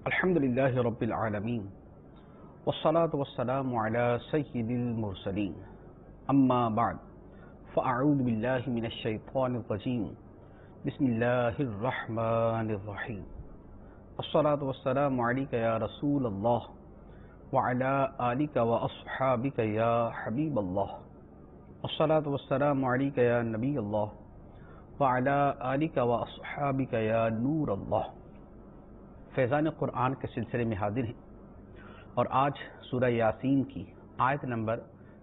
الحمد لله رب العالمين والصلاة والسلام على سيد المرسلين أما بعد فأعوذ بالله من الشيطان الرجيم بسم الله الرحمن الرحيم الصلاة والسلام عليك يا رسول الله وعلى آلك وأصحابك يا حبيب الله الصلاة والسلام عليك يا نبي الله وعلى آلك وأصحابك يا نور الله. فیضان قرآن کے سلسلے میں حاضر ہیں اور آج سورہ یاسین کی آیت نمبر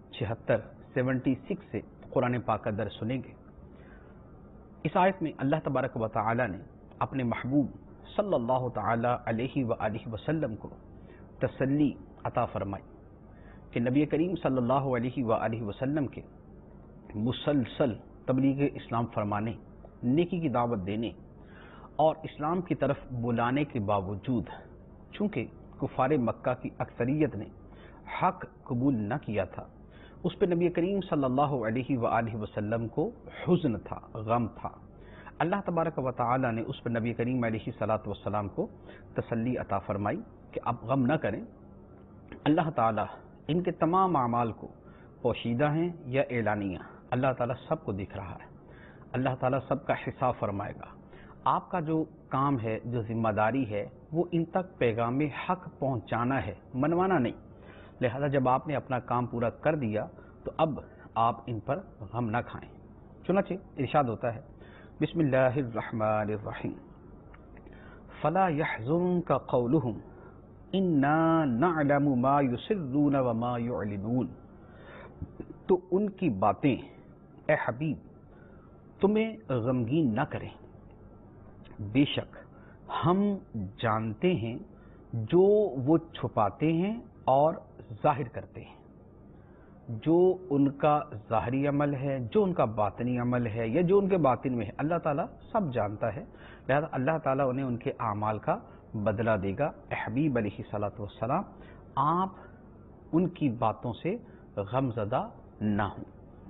76 سے قرآن پاک کا درس سنیں گے. اس آیت میں اللہ تبارک و تعالی نے اپنے محبوب صلی اللہ تعالی علیہ وآلہ وسلم کو تسلی عطا فرمائی کہ نبی کریم صلی اللہ علیہ وآلہ وسلم کے مسلسل تبلیغ اسلام فرمانے، نیکی کی دعوت دینے اور اسلام کی طرف بلانے کے باوجود چونکہ کفار مکہ کی اکثریت نے حق قبول نہ کیا تھا، اس پہ نبی کریم صلی اللہ علیہ وآلہ وسلم کو حزن تھا، غم تھا. اللہ تبارک و تعالی نے اس پر نبی کریم علیہ الصلاۃ والسلام کو تسلی عطا فرمائی کہ اب غم نہ کریں، اللہ تعالی ان کے تمام اعمال کو پوشیدہ ہیں یا اعلانیہ، اللہ تعالی سب کو دکھ رہا ہے، اللہ تعالی سب کا حساب فرمائے گا. آپ کا جو کام ہے، جو ذمہ داری ہے، وہ ان تک پیغام حق پہنچانا ہے، منوانا نہیں. لہذا جب آپ نے اپنا کام پورا کر دیا تو اب آپ ان پر غم نہ کھائیں. چنانچہ ارشاد ہوتا ہے بسم اللہ الرحمن الرحیم فلا يحزنك قولهم انا نعلم ما يسرون وما يعلنون. تو ان کی باتیں اے حبیب تمہیں غمگین نہ کریں، بے شک ہم جانتے ہیں جو وہ چھپاتے ہیں اور ظاہر کرتے ہیں. جو ان کا ظاہری عمل ہے، جو ان کا باطنی عمل ہے یا جو ان کے باطن میں ہے، اللہ تعالیٰ سب جانتا ہے. لہذا اللہ تعالیٰ انہیں ان کے اعمال کا بدلہ دے گا. اے حبیب علیہ الصلاۃ والسلام آپ ان کی باتوں سے غم زدہ نہ ہوں.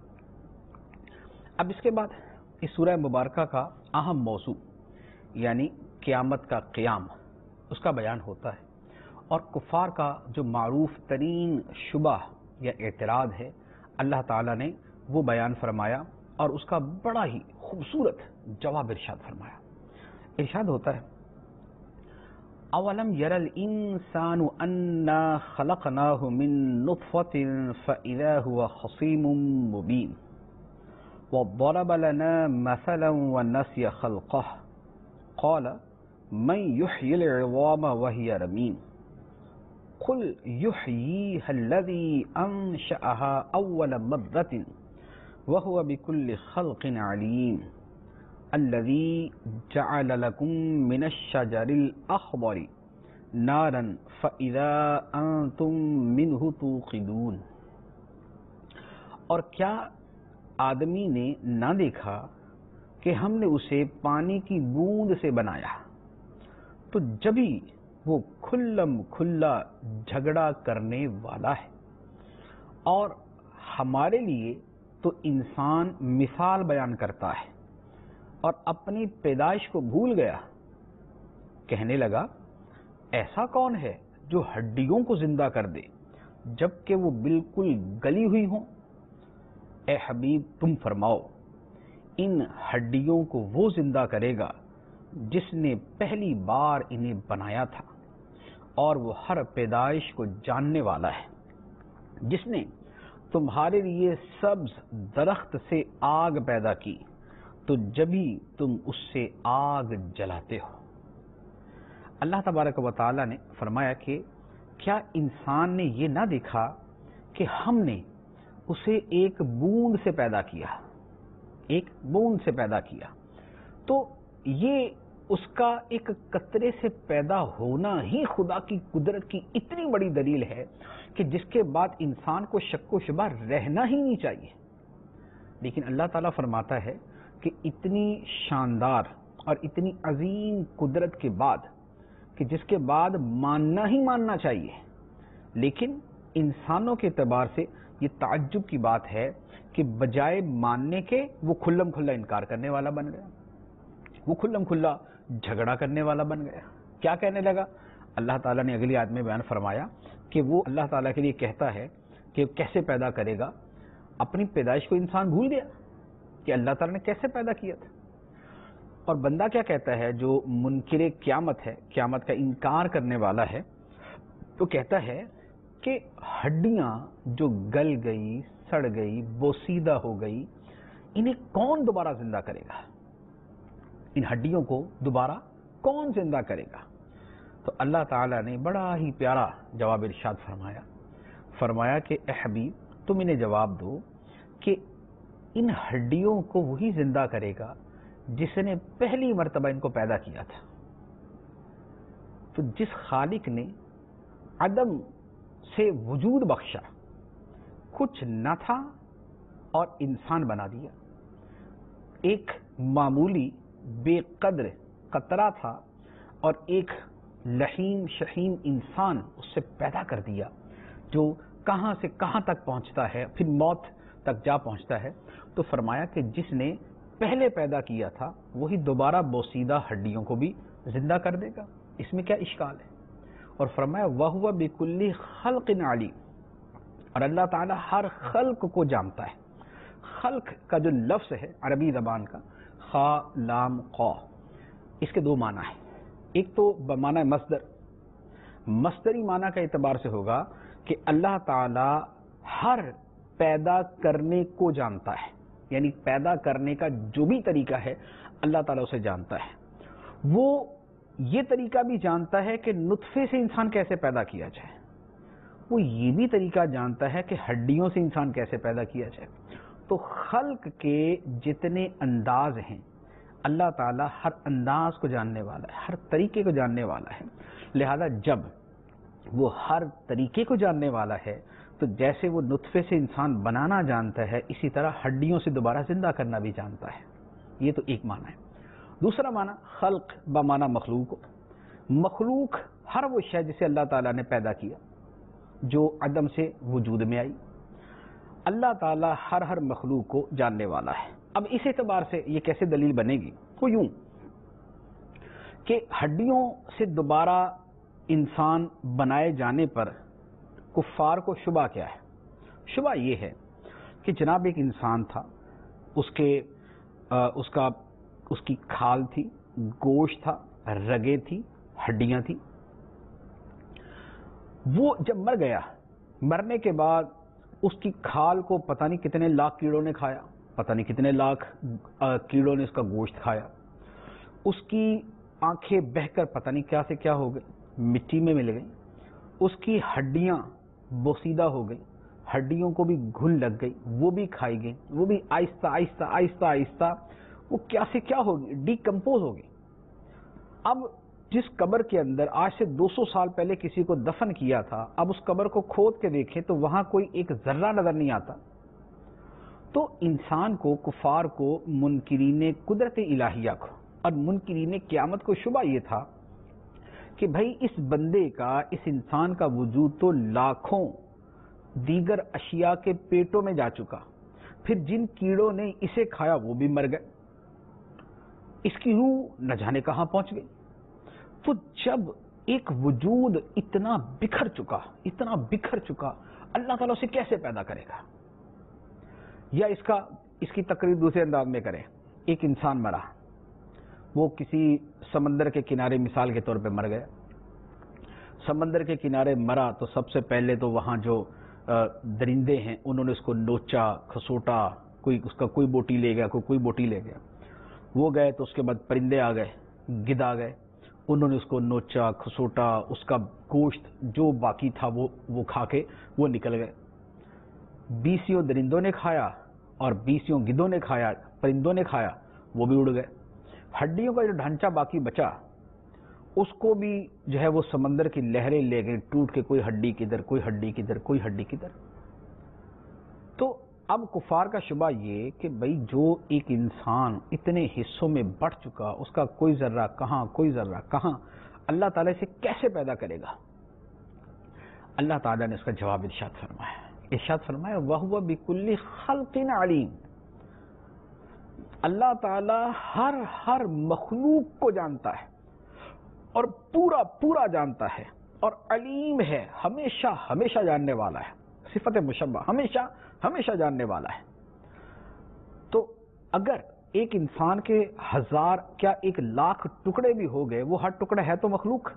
اب اس کے بعد اس سورہ مبارکہ کا اہم موضوع یعنی قیامت کا قیام، اس کا بیان ہوتا ہے اور کفار کا جو معروف ترین شبہ یا اعتراض ہے اللہ تعالیٰ نے وہ بیان فرمایا اور اس کا بڑا ہی خوبصورت جواب ارشاد فرمایا. ارشاد ہوتا ہے اولم یر الانسان انا خلقناہ من نطفۃ فاذا هو خصیم مبین وضرب لنا مثلا ونسي خلقه قال من يحيي العظام وهي رميم قل يحييها الذي أنشأها أول مرة وهو بكل خلق عليم الذي جعل لكم من الشجر الأخضر نارا فإذا أنتم منه توقدون. اور کیا آدمی نے نہ دیکھا کہ ہم نے اسے پانی کی بوند سے بنایا تو جبھی وہ کھلم کھلا جھگڑا کرنے والا ہے، اور ہمارے لیے تو انسان مثال بیان کرتا ہے اور اپنی پیدائش کو بھول گیا. کہنے لگا ایسا کون ہے جو ہڈیوں کو زندہ کر دے جبکہ وہ بالکل گلی ہوئی ہوں. اے حبیب تم فرماؤ ان ہڈیوں کو وہ زندہ کرے گا جس نے پہلی بار انہیں بنایا تھا، اور وہ ہر پیدائش کو جاننے والا ہے. جس نے تمہارے لیے سبز درخت سے آگ پیدا کی تو جبھی تم اس سے آگ جلاتے ہو. اللہ تبارک و تعالی نے فرمایا کہ کیا انسان نے یہ نہ دیکھا کہ ہم نے اسے ایک بوند سے پیدا کیا، ایک بوند سے پیدا کیا. تو یہ اس کا ایک قطرے سے پیدا ہونا ہی خدا کی قدرت کی اتنی بڑی دلیل ہے کہ جس کے بعد انسان کو شک و شبہ رہنا ہی نہیں چاہیے. لیکن اللہ تعالیٰ فرماتا ہے کہ اتنی شاندار اور اتنی عظیم قدرت کے بعد کہ جس کے بعد ماننا ہی ماننا چاہیے، لیکن انسانوں کے اعتبار سے یہ تعجب کی بات ہے کہ بجائے ماننے کے وہ کھلم کھلا انکار کرنے والا بن گیا، وہ کھلم کھلا جھگڑا کرنے والا بن گیا. کیا کہنے لگا؟ اللہ تعالیٰ نے اگلی آیت میں بیان فرمایا کہ وہ اللہ تعالیٰ کے لیے کہتا ہے کہ کیسے پیدا کرے گا. اپنی پیدائش کو انسان بھول گیا کہ اللہ تعالیٰ نے کیسے پیدا کیا تھا. اور بندہ کیا کہتا ہے جو منکر قیامت ہے, قیامت کا انکار کرنے والا ہے, تو کہتا ہے کہ ہڈیاں جو گل گئی, سڑ گئی, بوسیدہ ہو گئی, انہیں کون دوبارہ زندہ کرے گا؟ ان ہڈیوں کو دوبارہ کون زندہ کرے گا؟ تو اللہ تعالیٰ نے بڑا ہی پیارا جواب ارشاد فرمایا کہ اے حبیب تم انہیں جواب دو کہ ان ہڈیوں کو وہی زندہ کرے گا جس نے پہلی مرتبہ ان کو پیدا کیا تھا. تو جس خالق نے عدم سے وجود بخشا, کچھ نہ تھا اور انسان بنا دیا, ایک معمولی بے قدر قطرہ تھا اور ایک لحیم شحیم انسان اس سے پیدا کر دیا جو کہاں سے کہاں تک پہنچتا ہے, پھر موت تک جا پہنچتا ہے. تو فرمایا کہ جس نے پہلے پیدا کیا تھا وہی دوبارہ بوسیدہ ہڈیوں کو بھی زندہ کر دے گا. اس میں کیا اشکال ہے؟ اور فرمایا وَهُوَ بِكُلِّ خَلْقٍ عَلِيمٌ, اور اللہ تعالیٰ ہر خلق کو جانتا ہے. خلق کا جو لفظ ہے عربی زبان کا خا لام قا, اس کے دو معنی ہیں. ایک تو بمعنی مصدر, مصدری معنی کا اعتبار سے ہوگا کہ اللہ تعالیٰ ہر پیدا کرنے کو جانتا ہے, یعنی پیدا کرنے کا جو بھی طریقہ ہے اللہ تعالیٰ اسے جانتا ہے. وہ یہ طریقہ بھی جانتا ہے کہ نطفے سے انسان کیسے پیدا کیا جائے, وہ یہ بھی طریقہ جانتا ہے کہ ہڈیوں سے انسان کیسے پیدا کیا جائے. تو خلق کے جتنے انداز ہیں اللہ تعالیٰ ہر انداز کو جاننے والا ہے, ہر طریقے کو جاننے والا ہے. لہذا جب وہ ہر طریقے کو جاننے والا ہے تو جیسے وہ نطفے سے انسان بنانا جانتا ہے اسی طرح ہڈیوں سے دوبارہ زندہ کرنا بھی جانتا ہے. یہ تو ایک معنی ہے. دوسرا معنی خلق بمعنی مخلوق, مخلوق ہر وہ شے جسے اللہ تعالیٰ نے پیدا کیا جو عدم سے وجود میں آئی. اللہ تعالیٰ ہر مخلوق کو جاننے والا ہے. اب اس اعتبار سے یہ کیسے دلیل بنے گی؟ وہ یوں کہ ہڈیوں سے دوبارہ انسان بنائے جانے پر کفار کو شبہ کیا ہے؟ شبہ یہ ہے کہ جناب ایک انسان تھا, اس کی کھال تھی, گوشت تھا, رگیں تھی, ہڈیاں تھی. وہ جب مر گیا, مرنے کے بعد اس کی کھال کو پتہ نہیں کتنے لاکھ کیڑوں نے کھایا, پتہ نہیں کتنے لاکھ کیڑوں نے اس کا گوشت کھایا. اس کی آنکھیں بہہ کر پتہ نہیں کیا سے کیا ہو گئی, مٹی میں مل گئی. اس کی ہڈیاں بوسیدہ ہو گئی, ہڈیوں کو بھی گھن لگ گئی, وہ بھی کھائی گئی, وہ بھی آہستہ آہستہ آہستہ آہستہ وہ کیا سے کیا ہوگی, ڈیکمپوز ہوگی. اب جس قبر کے اندر آج سے 200 سال پہلے کسی کو دفن کیا تھا, اب اس قبر کو کھود کے دیکھیں تو وہاں کوئی ایک ذرہ نظر نہیں آتا. تو انسان کو, کفار کو, منکرین قدرت الہیہ کو اور منکرین قیامت کو شبہ یہ تھا کہ بھائی اس بندے کا, اس انسان کا وجود تو لاکھوں دیگر اشیاء کے پیٹوں میں جا چکا, پھر جن کیڑوں نے اسے کھایا وہ بھی مر گئے, اس کی روح نہ جانے کہاں پہنچ گئی. تو جب ایک وجود اتنا بکھر چکا اللہ تعالیٰ اسے کیسے پیدا کرے گا؟ یا اس کی تقریر دوسرے انداز میں کریں. ایک انسان مرا, وہ کسی سمندر کے کنارے مثال کے طور پہ مر گیا. سمندر کے کنارے مرا تو سب سے پہلے تو وہاں جو درندے ہیں انہوں نے اس کو نوچا, کھسوٹا, اس کا کوئی بوٹی لے گیا, کوئی بوٹی لے گیا. وہ گئے تو اس کے بعد پرندے آ گئے, گدھ آ گئے, انہوں نے اس کو نوچا, کھسوٹا, اس کا گوشت جو باقی تھا وہ کھا کے وہ نکل گئے. 20 درندوں نے کھایا اور 20 گدھوں نے کھایا, پرندوں نے کھایا, وہ بھی اڑ گئے. ہڈیوں کا جو ڈھانچہ باقی بچا اس کو بھی جو ہے وہ سمندر کی لہریں لے گئے, ٹوٹ کے کوئی ہڈی کدھر, کوئی ہڈی کدھر, کوئی ہڈی کدھر. تو اب کفار کا شبہ یہ کہ بھئی جو ایک انسان اتنے حصوں میں بٹ چکا, اس کا کوئی ذرہ کہاں, کوئی ذرہ کہاں, اللہ تعالیٰ اسے کیسے پیدا کرے گا؟ اللہ تعالیٰ نے اس کا جواب ارشاد فرمایا وَهُوَ بِكُلِّ خَلْقٍ عَلِيمٌ. اللہ تعالیٰ ہر مخلوق کو جانتا ہے. اور پورا پورا جانتا ہے اور علیم ہے، ہمیشہ ہمیشہ جاننے والا ہے، صفت مشبہ، ہمیشہ ہمیشہ جاننے والا ہے۔ تو اگر ایک انسان کے 1000 کیا 1,00,000 ٹکڑے بھی ہو گئے، وہ ہر ٹکڑا ہے تو مخلوق،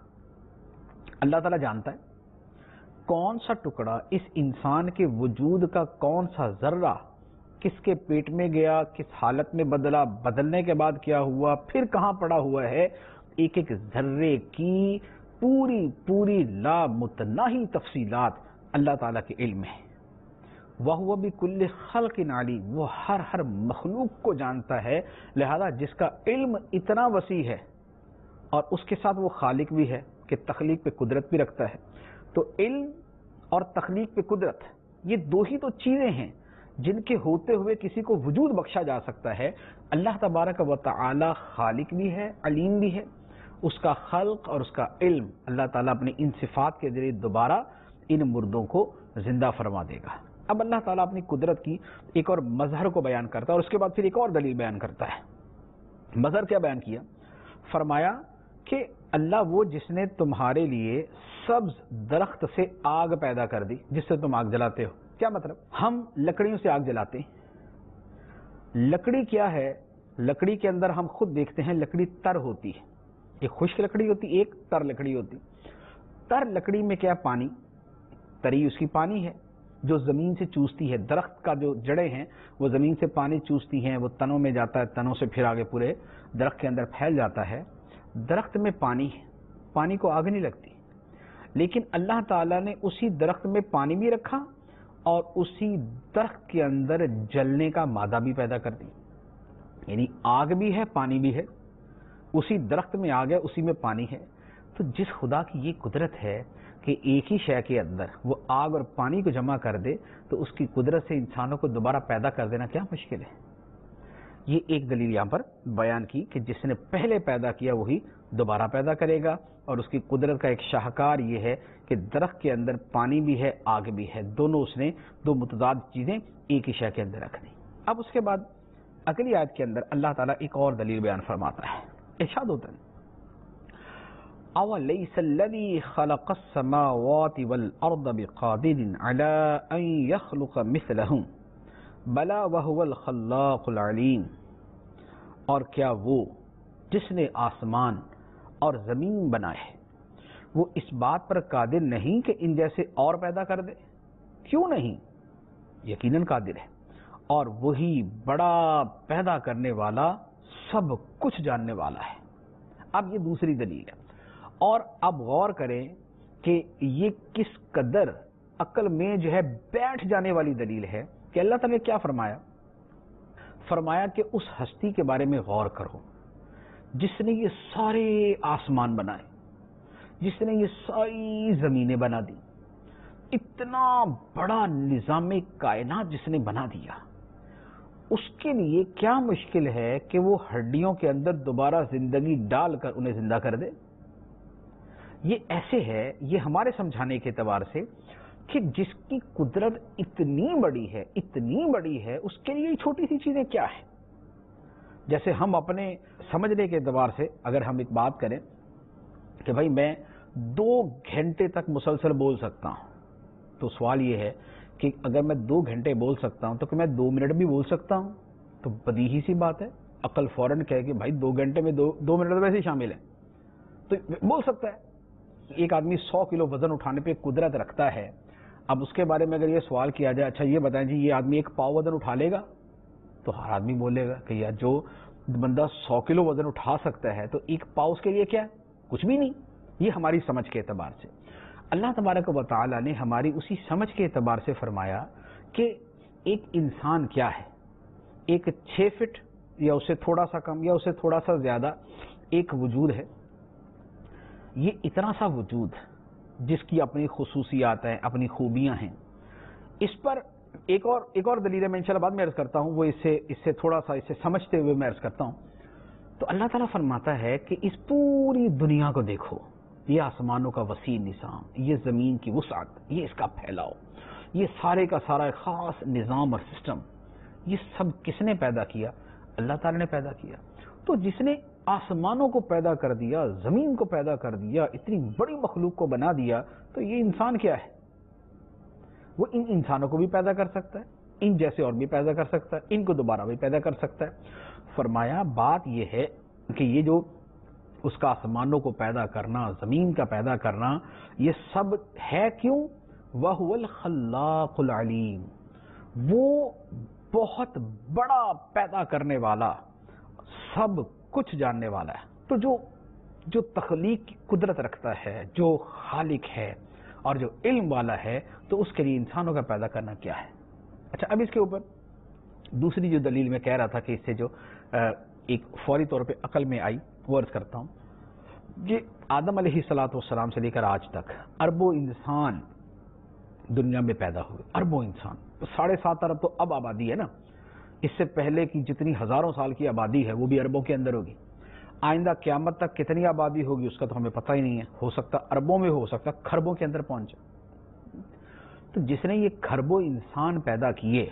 اللہ تعالیٰ جانتا ہے کون سا ٹکڑا اس انسان کے وجود کا، کون سا ذرہ کس کے پیٹ میں گیا، کس حالت میں بدلا، بدلنے کے بعد کیا ہوا، پھر کہاں پڑا ہوا ہے، ایک ایک ذرے کی پوری پوری لامتناہی تفصیلات اللہ تعالیٰ کے علم میں ہے۔ وَهُوَ بِكُلِّ خَلْقٍ عَلِيمٌ، وہ ہر مخلوق کو جانتا ہے، لہذا جس کا علم اتنا وسیع ہے اور اس کے ساتھ وہ خالق بھی ہے کہ تخلیق پہ قدرت بھی رکھتا ہے، تو علم اور تخلیق پہ قدرت یہ دو ہی تو چیزیں ہیں جن کے ہوتے ہوئے کسی کو وجود بخشا جا سکتا ہے۔ اللہ تبارک و تعالی خالق بھی ہے، علیم بھی ہے، اس کا خلق اور اس کا علم اللہ تعالیٰ اپنے ان صفات کے ذریعے دوبارہ ان مردوں کو زندہ فرما دے گا۔ اب اللہ تعالیٰ اپنی قدرت کی ایک اور مظہر کو بیان کرتا ہے اور اس کے بعد پھر ایک اور دلیل بیان کرتا ہے۔ مظہر کیا بیان کیا؟ فرمایا کہ اللہ وہ جس نے تمہارے لیے سبز درخت سے آگ پیدا کر دی جس سے تم آگ جلاتے ہو۔ کیا مطلب؟ ہم لکڑیوں سے آگ جلاتے ہیں۔ لکڑی کیا ہے؟ لکڑی کے اندر ہم خود دیکھتے ہیں لکڑی تر ہوتی ہے، ایک خشک لکڑی ہوتی، ایک تر لکڑی ہوتی۔ تر لکڑی میں کیا؟ پانی، تری اس کی پانی ہے جو زمین سے چوستی ہے۔ درخت کا جو جڑیں ہیں وہ زمین سے پانی چوستی ہیں، وہ تنوں میں جاتا ہے، تنوں سے پھر آگے پورے درخت کے اندر پھیل جاتا ہے۔ درخت میں پانی ہے، پانی کو آگ نہیں لگتی، لیکن اللہ تعالیٰ نے اسی درخت میں پانی بھی رکھا اور اسی درخت کے اندر جلنے کا مادہ بھی پیدا کر دی، یعنی آگ بھی ہے، پانی بھی ہے، اسی درخت میں آگ ہے، اسی میں پانی ہے۔ تو جس خدا کی یہ قدرت ہے کہ ایک ہی شے کے اندر وہ آگ اور پانی کو جمع کر دے، تو اس کی قدرت سے انسانوں کو دوبارہ پیدا کر دینا کیا مشکل ہے؟ یہ ایک دلیل یہاں پر بیان کی کہ جس نے پہلے پیدا کیا وہی دوبارہ پیدا کرے گا، اور اس کی قدرت کا ایک شاہکار یہ ہے کہ درخت کے اندر پانی بھی ہے، آگ بھی ہے، دونوں اس نے دو متضاد چیزیں ایک ہی شے کے اندر رکھ دی۔ اب اس کے بعد اگلی آیت کے اندر اللہ تعالیٰ ایک اور دلیل بیان فرماتا ہے، ارشاد ہوتا ہے أَوَلَيْسَ الَّذِي خَلَقَ السَّمَاوَاتِ وَالْأَرْضَ بِقَادِرٍ عَلَىٰ أَن يَخْلُقَ مِثْلَهُم بَلَىٰ وَهُوَ الْخَلَّاقُ الْعَلِيمُ، اور کیا وہ جس نے آسمان اور زمین بنائے وہ اس بات پر قادر نہیں کہ ان جیسے اور پیدا کر دے؟ کیوں نہیں؟ یقیناً قادر ہے، اور وہی بڑا پیدا کرنے والا، سب کچھ جاننے والا ہے۔ اب یہ دوسری دلیل ہے، اور اب غور کریں کہ یہ کس قدر عقل میں جو ہے بیٹھ جانے والی دلیل ہے کہ اللہ تعالیٰ نے کیا فرمایا؟ فرمایا کہ اس ہستی کے بارے میں غور کرو جس نے یہ سارے آسمان بنائے، جس نے یہ ساری زمینیں بنا دی، اتنا بڑا نظام کائنات جس نے بنا دیا، اس کے لیے کیا مشکل ہے کہ وہ ہڈیوں کے اندر دوبارہ زندگی ڈال کر انہیں زندہ کر دے؟ یہ ایسے ہے، یہ ہمارے سمجھانے کے اعتبار سے کہ جس کی قدرت اتنی بڑی ہے، اتنی بڑی ہے، اس کے لیے چھوٹی سی چیزیں کیا ہیں؟ جیسے ہم اپنے سمجھنے کے اعتبار سے اگر ہم ایک بات کریں کہ بھائی میں 2 گھنٹے تک مسلسل بول سکتا ہوں، تو سوال یہ ہے کہ اگر میں 2 گھنٹے بول سکتا ہوں تو کہ میں 2 منٹ بھی بول سکتا ہوں؟ تو بدیہی سی بات ہے، عقل فوراً کہے کہ بھائی 2 گھنٹے میں 2 منٹ تو ویسے ہی شامل ہیں، تو بول سکتا ہے۔ ایک آدمی 100 کلو وزن اٹھانے پہ قدرت رکھتا ہے، اب اس کے بارے میں اگر یہ سوال کیا جائے اچھا یہ بتائیں جی یہ آدمی 1 پاؤ وزن اٹھا لے گا، تو ہر آدمی بولے گا کہ یار جو بندہ 100 کلو وزن اٹھا سکتا ہے تو 1 پاؤ اس کے لیے کیا ہے؟ کچھ بھی نہیں۔ یہ ہماری سمجھ کے اعتبار سے۔ اللہ تبارک و تعالیٰ نے ہماری اسی سمجھ کے اعتبار سے فرمایا کہ ایک انسان کیا ہے، ایک 6 فٹ یا اسے تھوڑا سا کم یا اسے تھوڑا سا زیادہ ایک وجود ہے، یہ اتنا سا وجود جس کی اپنی خصوصیات ہیں، اپنی خوبیاں ہیں، اس پر ایک اور دلیل ہے، میں انشاءاللہ بعد میں عرض کرتا ہوں، وہ اس سے تھوڑا سا اسے سمجھتے ہوئے میں عرض کرتا ہوں۔ تو اللہ تعالیٰ فرماتا ہے کہ اس پوری دنیا کو دیکھو، یہ آسمانوں کا وسیع نظام، یہ زمین کی وسعت، یہ اس کا پھیلاؤ، یہ سارے کا سارا ایک خاص نظام اور سسٹم، یہ سب کس نے پیدا کیا؟ اللہ تعالیٰ نے پیدا کیا۔ تو جس نے آسمانوں کو پیدا کر دیا، زمین کو پیدا کر دیا، اتنی بڑی مخلوق کو بنا دیا، تو یہ انسان کیا ہے؟ وہ ان انسانوں کو بھی پیدا کر سکتا ہے، ان جیسے اور بھی پیدا کر سکتا ہے، ان کو دوبارہ بھی پیدا کر سکتا ہے۔ فرمایا بات یہ ہے کہ یہ جو اس کا آسمانوں کو پیدا کرنا، زمین کا پیدا کرنا، یہ سب ہے کیوں؟ وَهُوَ الْخَلَّاقُ الْعَلِيمُ، وہ بہت بڑا پیدا کرنے والا، سب کچھ جاننے والا ہے۔ تو جو تخلیق کی قدرت رکھتا ہے، جو خالق ہے اور جو علم والا ہے، تو اس کے لیے انسانوں کا پیدا کرنا کیا ہے؟ اچھا، اب اس کے اوپر دوسری جو دلیل میں کہہ رہا تھا کہ اس سے جو ایک فوری طور پہ عقل میں آئی، وہ عرض کرتا ہوں۔ یہ آدم علیہ السلام سے لے کر آج تک اربوں انسان دنیا میں پیدا ہوئے، اربوں انسان، 7.5 ارب تو اب آبادی ہے نا، اس سے پہلے کی جتنی ہزاروں سال کی آبادی ہے وہ بھی اربوں کے اندر ہوگی۔ آئندہ قیامت تک کتنی آبادی ہوگی اس کا تو ہمیں پتہ ہی نہیں ہے، ہو سکتا اربوں میں، ہو سکتا کھربوں کے اندر پہنچ جائے۔ تو جس نے یہ کھربوں انسان پیدا کیے،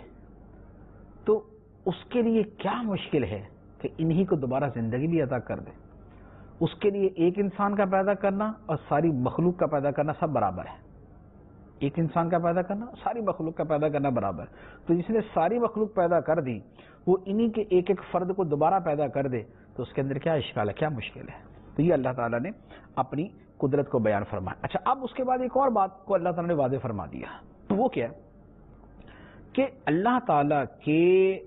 تو اس کے لیے کیا مشکل ہے کہ انہی کو دوبارہ زندگی بھی عطا کر دے؟ اس کے لیے ایک انسان کا پیدا کرنا اور ساری مخلوق کا پیدا کرنا سب برابر ہے۔ ایک انسان کا پیدا کرنا، ساری مخلوق کا پیدا کرنا برابر ہے۔ تو جس نے ساری مخلوق پیدا کر دی، وہ انہی کے ایک ایک فرد کو دوبارہ پیدا کر دے، تو اس کے اندر کیا اشکال ہے، کیا مشکل ہے؟ تو یہ اللہ تعالیٰ نے اپنی قدرت کو بیان فرمایا۔ اچھا، اب اس کے بعد ایک اور بات کو اللہ تعالیٰ نے واضح فرما دیا، تو وہ کیا ہے کہ اللہ تعالیٰ کے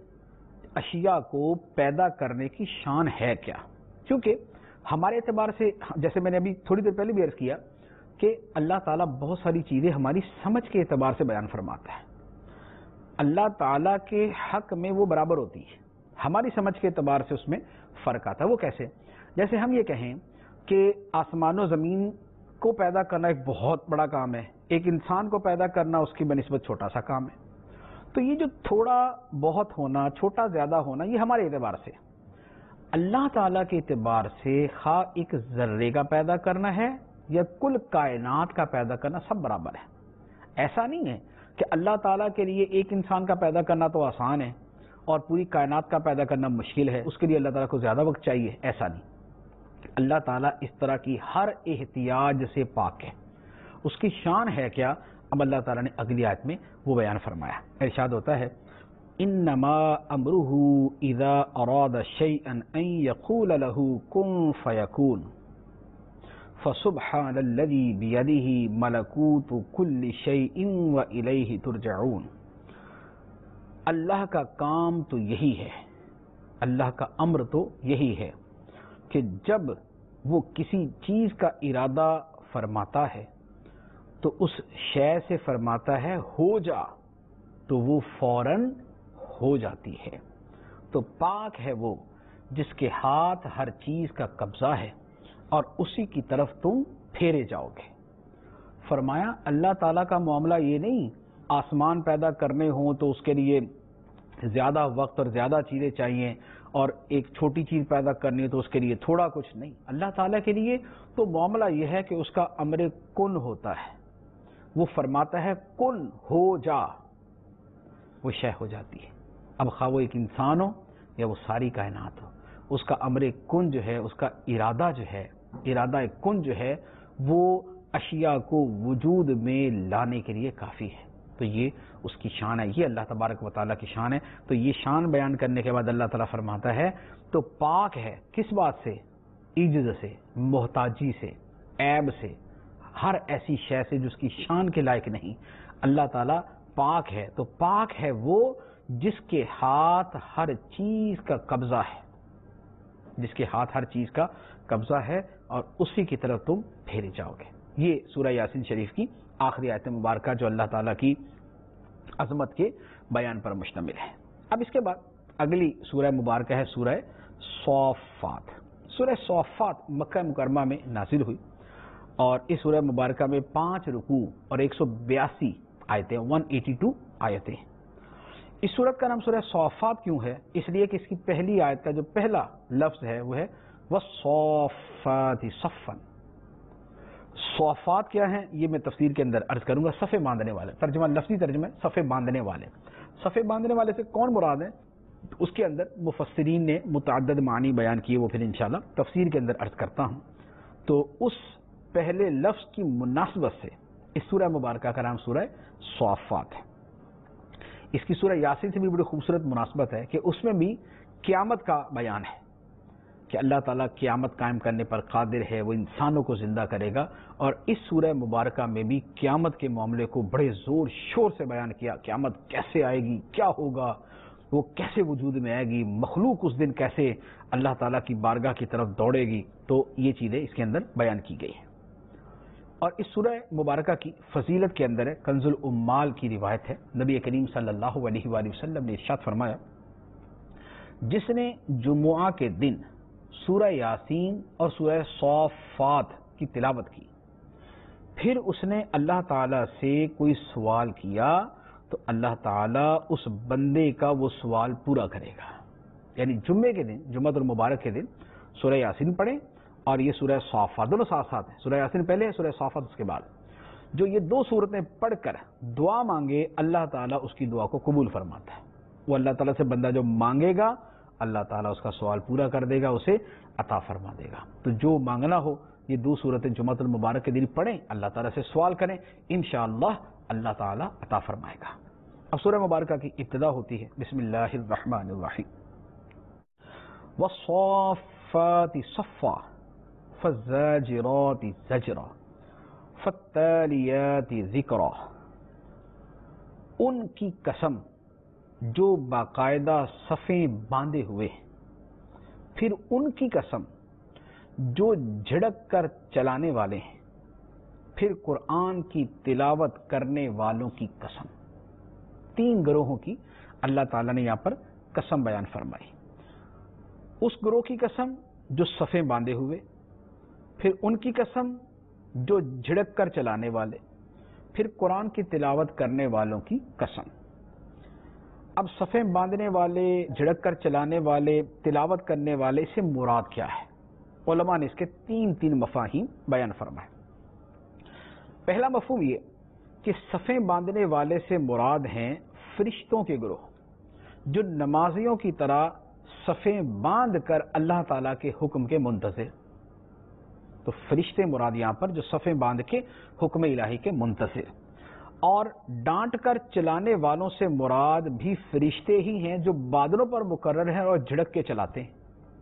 اشیاء کو پیدا کرنے کی شان ہے کیا؟ کیونکہ ہمارے اعتبار سے، جیسے میں نے ابھی تھوڑی دیر پہلے بھی عرض کیا کہ اللہ تعالیٰ بہت ساری چیزیں ہماری سمجھ کے اعتبار سے بیان فرماتا ہے۔ اللہ تعالیٰ کے حق میں وہ برابر ہوتی ہے، ہماری سمجھ کے اعتبار سے اس میں فرق آتا ہے۔ وہ کیسے؟ جیسے ہم یہ کہیں کہ آسمان و زمین کو پیدا کرنا ایک بہت بڑا کام ہے، ایک انسان کو پیدا کرنا اس کی بنسبت چھوٹا سا کام ہے۔ تو یہ جو تھوڑا بہت ہونا، چھوٹا زیادہ ہونا، یہ ہمارے اعتبار سے۔ اللہ تعالیٰ کے اعتبار سے خواہ ایک ذرے کا پیدا کرنا ہے یا کل کائنات کا پیدا کرنا، سب برابر ہے۔ ایسا نہیں ہے کہ اللہ تعالیٰ کے لیے ایک انسان کا پیدا کرنا تو آسان ہے اور پوری کائنات کا پیدا کرنا مشکل ہے، اس کے لیے اللہ تعالیٰ کو زیادہ وقت چاہیے، ایسا نہیں۔ اللہ تعالیٰ اس طرح کی ہر احتیاج سے پاک ہے۔ اس کی شان ہے کیا؟ اب اللہ تعالیٰ نے اگلی آیت میں وہ بیان فرمایا، ارشاد ہوتا ہے انما امرہ اذا اراد شیئا ان یقول له کن فیکون فسبحان الذی بیدہ ملکوت کل شیء والیہ ترجعون۔ اللہ کا کام تو یہی ہے، اللہ کا امر تو یہی ہے کہ جب وہ کسی چیز کا ارادہ فرماتا ہے تو اس شے سے فرماتا ہے ہو جا، تو وہ فوراً ہو جاتی ہے۔ تو پاک ہے وہ جس کے ہاتھ ہر چیز کا قبضہ ہے اور اسی کی طرف تم پھیرے جاؤ گے۔ فرمایا اللہ تعالیٰ کا معاملہ یہ نہیں آسمان پیدا کرنے ہوں تو اس کے لیے زیادہ وقت اور زیادہ چیزیں چاہیے، اور ایک چھوٹی چیز پیدا کرنی ہے تو اس کے لیے تھوڑا کچھ نہیں۔ اللہ تعالیٰ کے لیے تو معاملہ یہ ہے کہ اس کا امر کن ہوتا ہے، وہ فرماتا ہے کن ہو جا، وہ شے ہو جاتی ہے۔ اب خواہ وہ ایک انسان ہو یا وہ ساری کائنات ہو، اس کا امر کن جو ہے، اس کا ارادہ جو ہے، ارادہ کن جو ہے، وہ اشیاء کو وجود میں لانے کے لیے کافی ہے۔ تو یہ اس کی شان ہے، یہ اللہ تبارک و تعالیٰ کی شان ہے۔ تو یہ شان بیان کرنے کے بعد اللہ تعالیٰ فرماتا ہے تو پاک ہے کس بات سے؟ عجز سے، محتاجی سے، عیب سے، ہر ایسی شے سے جو اس کی شان کے لائق نہیں۔ اللہ تعالیٰ پاک ہے، تو پاک ہے وہ جس کے ہاتھ ہر چیز کا قبضہ ہے، جس کے ہاتھ ہر چیز کا قبضہ ہے اور اسی کی طرف تم پھیرے جاؤ گے۔ یہ سورہ یاسین شریف کی آخری آیت مبارکہ جو اللہ تعالیٰ کی عظمت کے بیان پر مشتمل ہے۔ اب اس کے بعد اگلی سورہ مبارکہ ہے سورہ صافات۔ سورہ صافات مکہ مکرمہ میں نازل ہوئی اور اس سورہ مبارکہ میں 5 رکوع اور 182 آیتیں، 182 آیتیں۔ اس سورت کا نام سورہ صافات کیوں ہے؟ اس لیے کہ اس کی پہلی آیت کا جو پہلا لفظ ہے وہ ہے وَالصَّافَّاتِ صَفًّا۔ صافات کیا ہیں یہ میں تفسیر کے اندر عرض کروں گا۔ صفے باندھنے والے، ترجمہ لفظی ترجمہ صفے باندھنے والے۔ صفے باندھنے والے سے کون مراد ہے؟ اس کے اندر مفسرین نے متعدد معنی بیان کیے، وہ پھر انشاءاللہ تفسیر کے اندر عرض کرتا ہوں۔ تو اس پہلے لفظ کی مناسبت سے اس سورہ مبارکہ کا نام سورہ صافات ہے۔ اس کی سورہ یاسین سے بھی بڑی خوبصورت مناسبت ہے کہ اس میں بھی قیامت کا بیان ہے کہ اللہ تعالیٰ قیامت قائم کرنے پر قادر ہے، وہ انسانوں کو زندہ کرے گا، اور اس سورہ مبارکہ میں بھی قیامت کے معاملے کو بڑے زور شور سے بیان کیا، قیامت کیسے آئے گی، کیا ہوگا، وہ کیسے وجود میں آئے گی، مخلوق اس دن کیسے اللہ تعالیٰ کی بارگاہ کی طرف دوڑے گی، تو یہ چیزیں اس کے اندر بیان کی گئی ہیں۔ اور اس سورہ مبارکہ کی فضیلت کے اندر کنز الامال کی روایت ہے، نبی کریم صلی اللہ علیہ وآلہ وسلم نے ارشاد فرمایا، جس نے جمعہ کے دن سورہ یاسین اور سورہ صافات کی تلاوت کی، پھر اس نے اللہ تعالیٰ سے کوئی سوال کیا تو اللہ تعالیٰ اس بندے کا وہ سوال پورا کرے گا۔ یعنی جمعے کے دن، جمعہ المبارک کے دن سورہ یاسین پڑھیں اور یہ سورہ صافات، دونوں ساتھ ساتھ ہیں، سورہ یاسین پہلے ہے، سورہ صافات اس کے بعد، جو یہ دو صورتیں پڑھ کر دعا مانگے اللہ تعالیٰ اس کی دعا کو قبول فرماتا ہے۔ وہ اللہ تعالیٰ سے بندہ جو مانگے گا اللہ تعالیٰ اس کا سوال پورا کر دے گا، اسے عطا فرما دے گا۔ تو جو مانگنا ہو یہ دو صورتیں جمعہ المبارک کے دن پڑھیں، اللہ تعالیٰ سے سوال کریں، انشاءاللہ اللہ تعالیٰ عطا فرمائے گا۔ اب سورہ مبارکہ کی ابتدا ہوتی ہے بسم اللہ الرحمن الرحیم، والصافات صفا فالزاجرات زجرا فالتالیات ذکرا۔ ان کی قسم جو باقاعدہ صفیں باندھے ہوئے، پھر ان کی قسم جو جھڑک کر چلانے والے ہیں، پھر قرآن کی تلاوت کرنے والوں کی قسم۔ تین گروہوں کی اللہ تعالیٰ نے یہاں پر قسم بیان فرمائی۔ اس گروہ کی قسم جو صفیں باندھے ہوئے، پھر ان کی قسم جو جھڑک کر چلانے والے، پھر قرآن کی تلاوت کرنے والوں کی قسم۔ اب صفیں باندھنے والے، جھڑک کر چلانے والے، تلاوت کرنے والے سے مراد کیا ہے؟ علماء نے اس کے تین مفاہیم بیان فرمائے۔ پہلا مفہوم یہ کہ صفیں باندھنے والے سے مراد ہیں فرشتوں کے گروہ جو نمازیوں کی طرح صفیں باندھ کر اللہ تعالیٰ کے حکم کے منتظر۔ تو فرشتے مراد یہاں پر جو صفیں باندھ کے حکم الہی کے منتظر، اور ڈانٹ کر چلانے والوں سے مراد بھی فرشتے ہی ہیں جو بادلوں پر مقرر ہیں اور جھڑک کے چلاتے ہیں،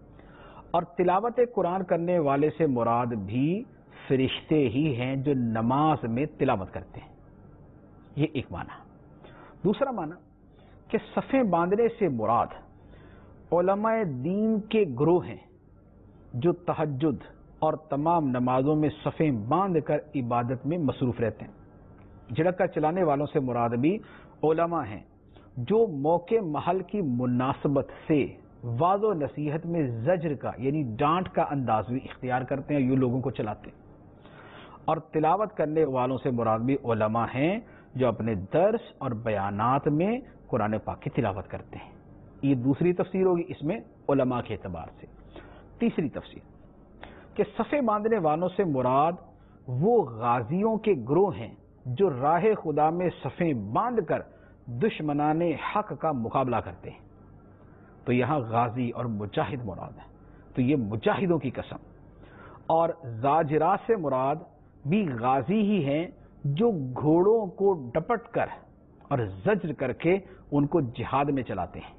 اور تلاوت قرآن کرنے والے سے مراد بھی فرشتے ہی ہیں جو نماز میں تلاوت کرتے ہیں۔ یہ ایک معنی۔ دوسرا معنی کہ صفیں باندھنے سے مراد علماء دین کے گروہ ہیں جو تہجد اور تمام نمازوں میں صفیں باندھ کر عبادت میں مصروف رہتے ہیں۔ جھڑک کر چلانے والوں سے مراد بھی علماء ہیں جو موقع محل کی مناسبت سے وعظ و نصیحت میں زجر کا یعنی ڈانٹ کا انداز بھی اختیار کرتے ہیں، یوں لوگوں کو چلاتے ہیں۔ اور تلاوت کرنے والوں سے مراد بھی علماء ہیں جو اپنے درس اور بیانات میں قرآن پاک کی تلاوت کرتے ہیں۔ یہ دوسری تفسیر ہوگی اس میں علماء کے اعتبار سے۔ تیسری تفسیر کہ صفیں باندھنے والوں سے مراد وہ غازیوں کے گروہ ہیں جو راہ خدا میں صفیں باندھ کر دشمنان حق کا مقابلہ کرتے ہیں۔ تو یہاں غازی اور مجاہد مراد ہے، تو یہ مجاہدوں کی قسم۔ اور زاجرات سے مراد بھی غازی ہی ہیں جو گھوڑوں کو ڈپٹ کر اور زجر کر کے ان کو جہاد میں چلاتے ہیں۔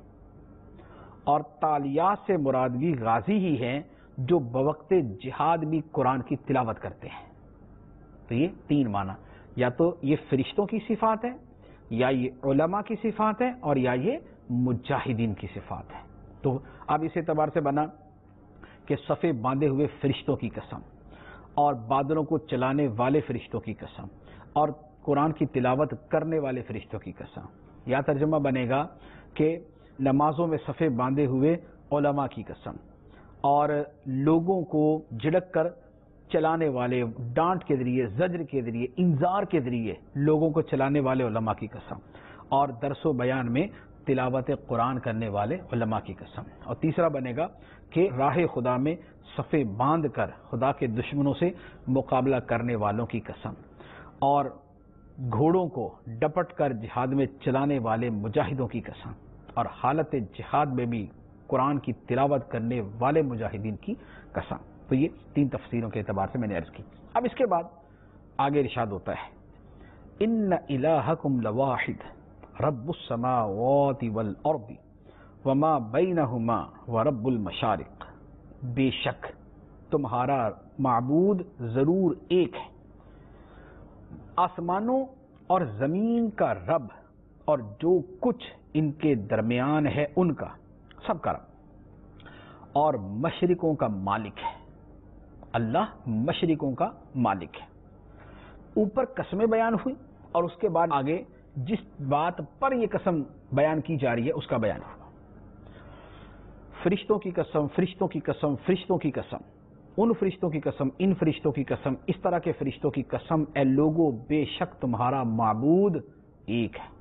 اور تالیات سے مراد بھی غازی ہی ہیں جو بوقت جہاد بھی قرآن کی تلاوت کرتے ہیں۔ تو یہ تین معنی، یا تو یہ فرشتوں کی صفات ہیں، یا یہ علماء کی صفات ہیں، اور یا یہ مجاہدین کی صفات ہیں۔ تو اب اس اعتبار سے بنا کہ صفیں باندھے ہوئے فرشتوں کی قسم، اور بادلوں کو چلانے والے فرشتوں کی قسم، اور قرآن کی تلاوت کرنے والے فرشتوں کی قسم۔ یا ترجمہ بنے گا کہ نمازوں میں صفیں باندھے ہوئے علماء کی قسم، اور لوگوں کو جھڑک کر چلانے والے، ڈانٹ کے ذریعے، زجر کے ذریعے، انذار کے ذریعے لوگوں کو چلانے والے علماء کی قسم، اور درس و بیان میں تلاوت قرآن کرنے والے علماء کی قسم۔ اور تیسرا بنے گا کہ راہ خدا میں صفیں باندھ کر خدا کے دشمنوں سے مقابلہ کرنے والوں کی قسم، اور گھوڑوں کو ڈپٹ کر جہاد میں چلانے والے مجاہدوں کی قسم۔ اور حالت جہاد میں بھی قرآن کی تلاوت کرنے والے مجاہدین کی قسم۔ تو یہ 3 تفسیروں کے اعتبار سے میں نے عرض کی۔ اب اس کے بعد آگے ارشاد ہوتا ہے ان الہکم لواحد رب السماوات والارض وما بینہما ورب المشارق، بے شک تمہارا معبود ضرور ایک ہے، آسمانوں اور زمین کا رب اور جو کچھ ان کے درمیان ہے ان کا، سب کا رب، اور مشرقوں کا مالک ہے۔ اللہ مشرقوں کا مالک ہے۔ اوپر قسمیں بیان ہوئی اور اس کے بعد آگے جس بات پر یہ قسم بیان کی جا رہی ہے اس کا بیان ہوا۔ فرشتوں کی قسم، فرشتوں کی قسم، فرشتوں کی قسم، ان فرشتوں کی قسم، ان فرشتوں کی قسم، اس طرح کے فرشتوں کی قسم، اے لوگو بے شک تمہارا معبود ایک ہے۔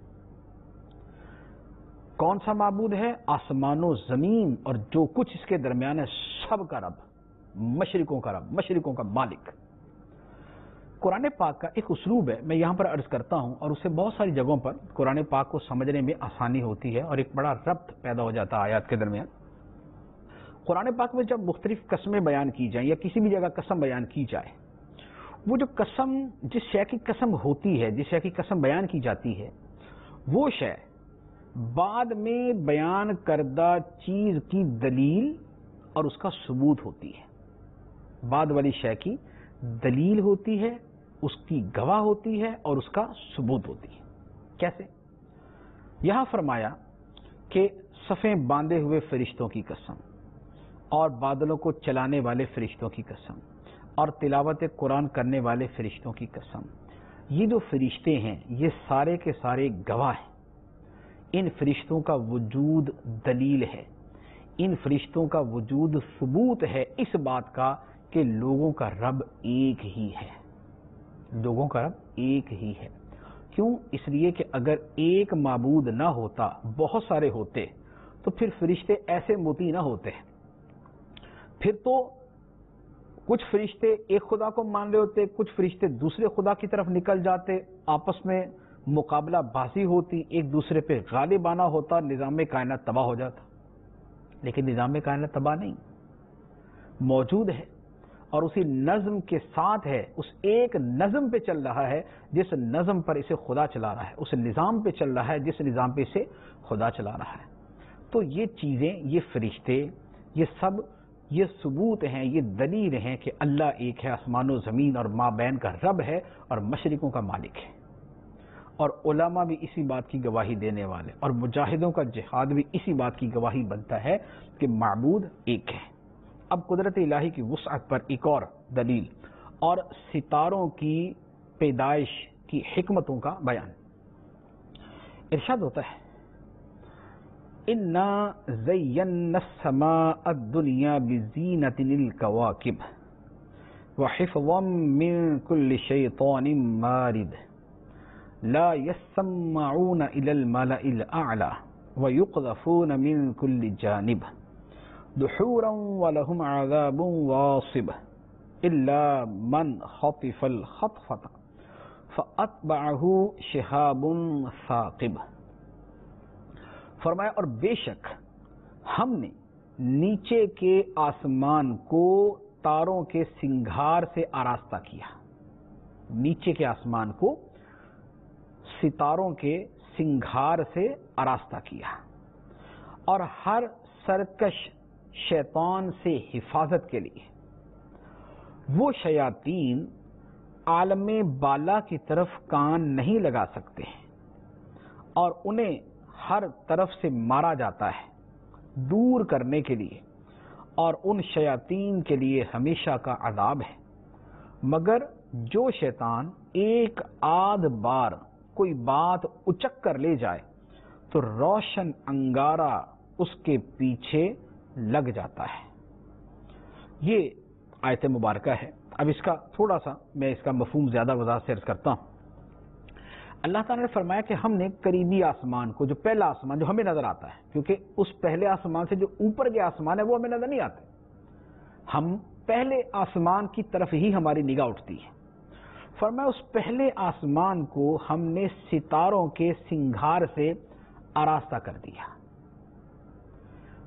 کون سا معبود ہے؟ آسمان و زمین اور جو کچھ اس کے درمیان ہے سب کا رب، مشرقوں کا رب، مشرقوں کا مالک۔ قرآن پاک کا ایک اسلوب ہے، میں یہاں پر عرض کرتا ہوں، اور اس سے بہت ساری جگہوں پر قرآن پاک کو سمجھنے میں آسانی ہوتی ہے اور ایک بڑا ربط پیدا ہو جاتا ہے آیات کے درمیان۔ قرآن پاک میں جب مختلف قسمیں بیان کی جائیں یا کسی بھی جگہ قسم بیان کی جائے، وہ جو قسم جس شے کی قسم ہوتی ہے، جس شے کی قسم بیان کی جاتی ہے، وہ شے بعد میں بیان کردہ چیز کی دلیل اور اس کا ثبوت ہوتی ہے۔ بعد والی شے کی دلیل ہوتی ہے، اس کی گواہ ہوتی ہے اور اس کا ثبوت ہوتی ہے۔ کیسے؟ یہاں فرمایا کہ صفیں باندھے ہوئے فرشتوں کی قسم اور بادلوں کو چلانے والے فرشتوں کی قسم اور تلاوت قرآن کرنے والے فرشتوں کی قسم، یہ جو فرشتے ہیں یہ سارے کے سارے گواہ ہیں۔ ان فرشتوں کا وجود دلیل ہے، ان فرشتوں کا وجود ثبوت ہے اس بات کا کہ لوگوں کا رب ایک ہی ہے، لوگوں کا رب ایک ہی ہے۔ کیوں؟ اس لیے کہ اگر ایک معبود نہ ہوتا، بہت سارے ہوتے، تو پھر فرشتے ایسے موتی نہ ہوتے، پھر تو کچھ فرشتے ایک خدا کو مان رہے ہوتے، کچھ فرشتے دوسرے خدا کی طرف نکل جاتے، آپس میں مقابلہ بازی ہوتی، ایک دوسرے پہ غالب آنا ہوتا، نظام کائنات تباہ ہو جاتا۔ لیکن نظام کائنات تباہ نہیں، موجود ہے اور اسی نظم کے ساتھ ہے، اس ایک نظم پہ چل رہا ہے جس نظم پر اسے خدا چلا رہا ہے، اس نظام پہ چل رہا ہے جس نظام پہ اسے خدا چلا رہا ہے۔ تو یہ چیزیں، یہ فرشتے، یہ سب یہ ثبوت ہیں، یہ دلیل ہیں کہ اللہ ایک ہے، آسمان و زمین اور مابین کا رب ہے اور مشرقوں کا مالک ہے۔ اور علماء بھی اسی بات کی گواہی دینے والے، اور مجاہدوں کا جہاد بھی اسی بات کی گواہی بنتا ہے کہ معبود ایک ہے۔ اب قدرت الہی کی وسعت پر ایک اور دلیل اور ستاروں کی پیدائش کی حکمتوں کا بیان۔ ارشاد ہوتا ہے اِنَّا زَيَّنَّا السَّمَاءَ الدُّنْيَا بِزِينَةٍ الْكَوَاكِبِ وَحِفْظًا مِّن كُلِّ شَيْطَانٍ مَارِدٍ لا يسمعون إلى الملأ الأعلى ويقذفون من كل جانب دحورا ولهم عذاب واصب إلا من خطف الخطفة فأتبعه شهاب ثاقب۔ فرمایا اور بے شک ہم نے نیچے کے آسمان کو تاروں کے سنگھار سے آراستہ کیا، نیچے کے آسمان کو ستاروں کے سنگھار سے آراستہ کیا، اور ہر سرکش شیطان سے حفاظت کے لیے وہ شیاطین عالم بالا کی طرف کان نہیں لگا سکتے اور انہیں ہر طرف سے مارا جاتا ہے دور کرنے کے لیے، اور ان شیاطین کے لیے ہمیشہ کا عذاب ہے۔ مگر جو شیطان ایک آدھ بار کوئی بات اچک کر لے جائے تو روشن انگارہ اس کے پیچھے لگ جاتا ہے۔ یہ آیت مبارکہ ہے۔ اب اس کا تھوڑا سا میں اس کا مفہوم زیادہ وضاحت سے عرض کرتا ہوں۔ اللہ تعالیٰ نے فرمایا کہ ہم نے قریبی آسمان کو، جو پہلا آسمان جو ہمیں نظر آتا ہے، کیونکہ اس پہلے آسمان سے جو اوپر کے آسمان ہے وہ ہمیں نظر نہیں آتے، ہم پہلے آسمان کی طرف ہی ہماری نگاہ اٹھتی ہے۔ فرمایا اس پہلے آسمان کو ہم نے ستاروں کے سنگھار سے آراستہ کر دیا،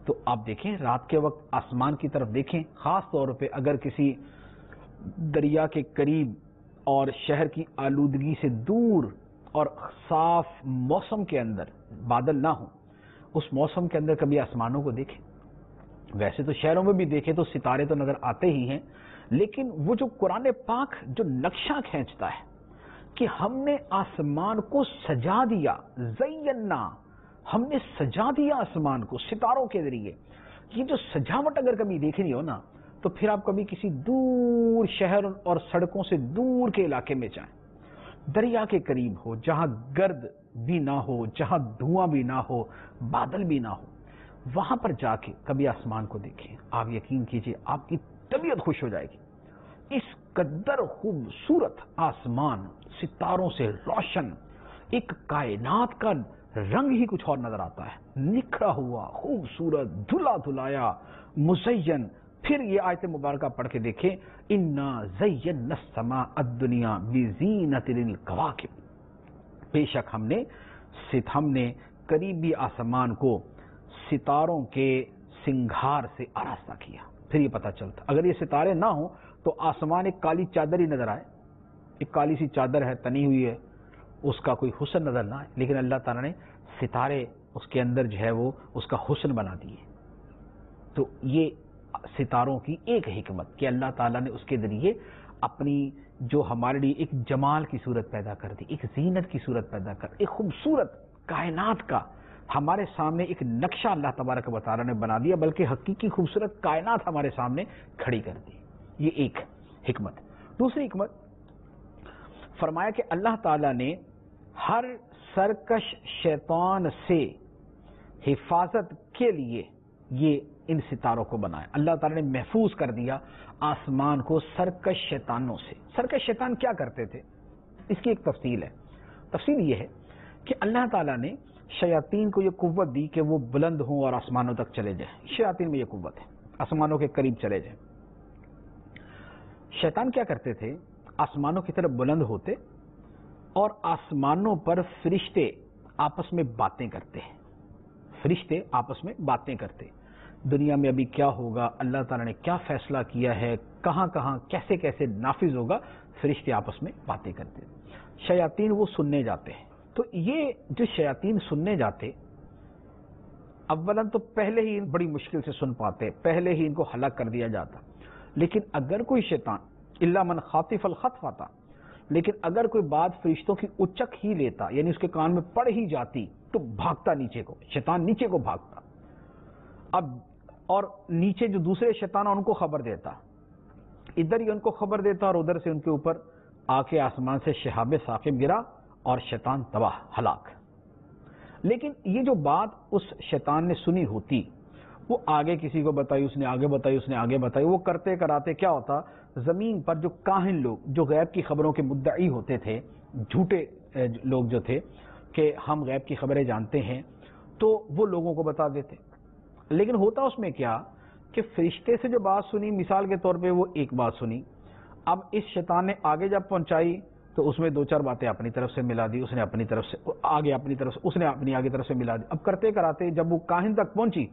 تو آپ دیکھیں رات کے وقت آسمان کی طرف دیکھیں، خاص طور پہ اگر کسی دریا کے قریب اور شہر کی آلودگی سے دور اور صاف موسم کے اندر بادل نہ ہوں، اس موسم کے اندر کبھی آسمانوں کو دیکھیں۔ ویسے تو شہروں میں بھی دیکھیں تو ستارے تو نظر آتے ہی ہیں، لیکن وہ جو قرآن پاک جو نقشہ کھینچتا ہے کہ ہم نے آسمان کو سجا دیا، زینا، ہم نے سجا دیا آسمان کو ستاروں کے ذریعے، یہ جو سجاوٹ اگر کبھی دیکھنی ہو نا تو پھر آپ کبھی کسی دور شہر اور سڑکوں سے دور کے علاقے میں جائیں، دریا کے قریب ہو، جہاں گرد بھی نہ ہو، جہاں دھواں بھی نہ ہو، بادل بھی نہ ہو، وہاں پر جا کے کبھی آسمان کو دیکھیں، آپ یقین کیجئے آپ کی طبیعت خوش ہو جائے گی۔ اس قدر خوبصورت آسمان، ستاروں سے روشن، ایک کائنات کا رنگ ہی کچھ اور نظر آتا ہے، نکھرا ہوا، خوبصورت، دھلا دھلایا، مزین۔ پھر یہ آیت مبارکہ پڑھ کے دیکھیں، انا زینا السماء الدنیا بزینۃ للکواکب، بے شک ہم نے قریبی آسمان کو ستاروں کے سنگھار سے آراستہ کیا۔ پھر یہ پتہ چلتا اگر یہ ستارے نہ ہوں تو آسمان ایک کالی چادر ہی نظر آئے، ایک کالی سی چادر ہے تنی ہوئی ہے، اس کا کوئی حسن نظر نہ آئے، لیکن اللہ تعالیٰ نے ستارے اس کے اندر جو ہے وہ اس کا حسن بنا دیے۔ تو یہ ستاروں کی ایک حکمت کہ اللہ تعالیٰ نے اس کے ذریعے اپنی جو ہمارے لیے ایک جمال کی صورت پیدا کر دی، ایک زینت کی صورت پیدا کر دی، ایک خوبصورت کائنات کا ہمارے سامنے ایک نقشہ اللہ تبارک و تعالیٰ نے بنا دیا، بلکہ حقیقی خوبصورت کائنات ہمارے سامنے کھڑی کر دی۔ یہ ایک حکمت۔ دوسری حکمت فرمایا کہ اللہ تعالیٰ نے ہر سرکش شیطان سے حفاظت کے لیے یہ ان ستاروں کو بنایا۔ اللہ تعالیٰ نے محفوظ کر دیا آسمان کو سرکش شیطانوں سے۔ سرکش شیطان کیا کرتے تھے؟ اس کی ایک تفصیل ہے۔ تفصیل یہ ہے کہ اللہ تعالیٰ نے شیاطین کو یہ قوت دی کہ وہ بلند ہوں اور آسمانوں تک چلے جائیں۔ شیاطین میں یہ قوت ہے، آسمانوں کے قریب چلے جائیں۔ شیطان کیا کرتے تھے؟ آسمانوں کی طرف بلند ہوتے اور آسمانوں پر فرشتے آپس میں باتیں کرتے ہیں، فرشتے آپس میں باتیں کرتے، دنیا میں ابھی کیا ہوگا، اللہ تعالیٰ نے کیا فیصلہ کیا ہے، کہاں کہاں کیسے کیسے نافذ ہوگا، فرشتے آپس میں باتیں کرتے۔ شیاطین وہ سننے جاتے ہیں۔ تو یہ جو شیاطین سننے جاتے، اولاً تو پہلے ہی بڑی مشکل سے سن پاتے، پہلے ہی ان کو ہلاک کر دیا جاتا، لیکن اگر کوئی شیطان الا من خاطف الخطف آتا، لیکن اگر کوئی بات فرشتوں کی اچک ہی لیتا، یعنی اس کے کان میں پڑ ہی جاتی، تو بھاگتا نیچے کو، شیطان نیچے کو بھاگتا۔ اب اور نیچے جو دوسرے شیطان ان کو خبر دیتا، ادھر ہی ان کو خبر دیتا اور ادھر سے ان کے اوپر آ کے آسمان سے شہاب ثاقب گرا اور شیطان تباہ، ہلاک۔ لیکن یہ جو بات اس شیطان نے سنی ہوتی، وہ آگے کسی کو بتائی، اس نے آگے بتائی، اس نے آگے بتائی، وہ کرتے کراتے کیا ہوتا، زمین پر جو کاہن لوگ، جو غیب کی خبروں کے مدعی ہوتے تھے، جھوٹے لوگ جو تھے کہ ہم غیب کی خبریں جانتے ہیں، تو وہ لوگوں کو بتا دیتے۔ لیکن ہوتا اس میں کیا کہ فرشتے سے جو بات سنی، مثال کے طور پہ وہ ایک بات سنی، اب اس شیطان نے آگے جب پہنچائی تو اس میں دو چار باتیں اپنی طرف سے ملا دی، اس نے اپنی طرف سے آگے اپنی طرف سے، اس نے اپنی آگے طرف سے ملا دی۔ اب کرتے کراتے جب وہ کاہن تک پہنچی،